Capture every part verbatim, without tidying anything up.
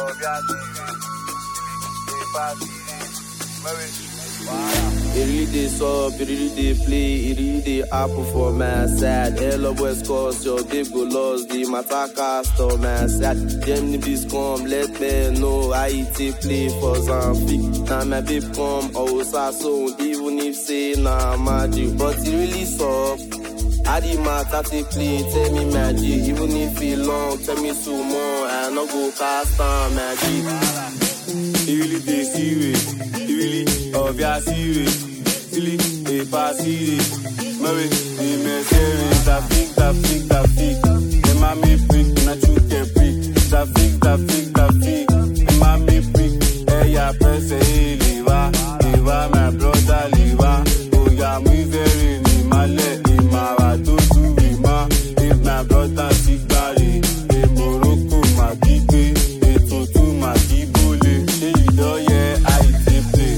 It really dey sub, it really dey play, it really dey happen for my side. Hell of West Coast, your babe go lost, the matter cast on my side. Them nibbies come, let me know how it take play for Zamfik. Now my babe come, oh so even if say nah magic, but it really sub. I the matter take play, tell me magic, even if it long, tell me so more, I no go cast on magic. It really dey serious, it really obvious serious, silly, a pass serious. Mary, the mercenaries, that big, that big, that big. The mommy freak, not you can freak. That big, that big, that big. The mommy freak, hey, ya press a liva, liva, my brother, liva. Oh, ya, me very, ni male, ni mara, do do, ni ma. If my brother, sick, body, the Morocco, my kipe, the tutu, my kibole. Hey, you know, yeah, I take play.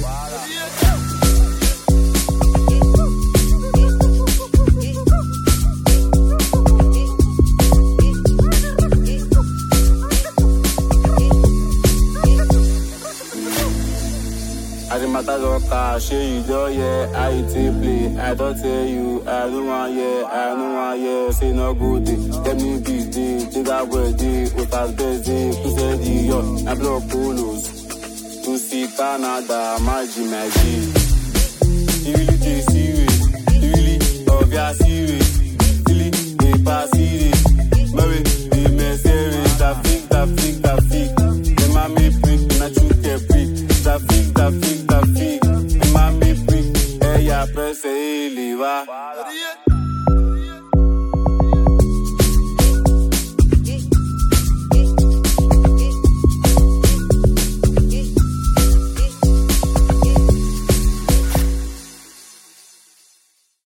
I the matter don't cash, you know, yeah, I take play. I don't tell you, I don't want, yeah, I don't want, yeah, say no good day. Get me big day, take that word day, with us best day, to say the yacht, I blow polos. To see Canada, magic, magic. It really dey serious, it really obvious serious, really, they pass